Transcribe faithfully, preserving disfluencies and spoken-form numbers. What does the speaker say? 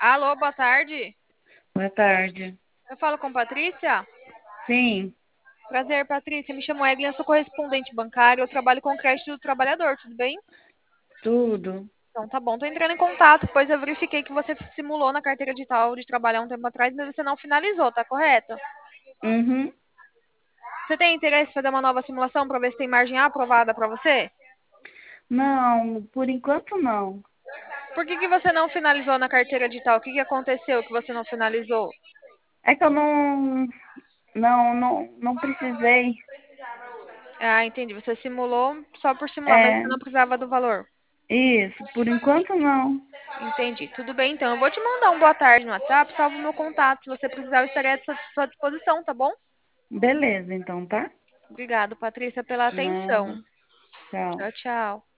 Alô, boa tarde. Boa tarde. Eu falo com Patrícia? Sim, Prazer, Patrícia. Me chamo Evelyn, eu sou correspondente bancária. Eu trabalho com crédito do trabalhador, tudo bem? tudo. Então tá bom, tô entrando em contato, pois eu verifiquei que você simulou na carteira digital de trabalhar um tempo atrás, mas você não finalizou, tá correto? Uhum. Você tem interesse em fazer uma nova simulação para ver se tem margem aprovada para você? Não, por enquanto não. Por que que você não finalizou na carteira digital? O que que aconteceu que você não finalizou? É que eu não, não, não, não precisei. Ah, entendi. Você simulou só por simular, mas você É, não precisava do valor. isso, por enquanto não. Entendi. Tudo bem, então. Eu vou te mandar um boa tarde no WhatsApp, salvo o meu contato. Se você precisar, eu estarei à sua sua disposição, tá bom? Beleza, então, tá? Obrigado, Patrícia, pela atenção. Nada. Tchau. Tchau, tchau.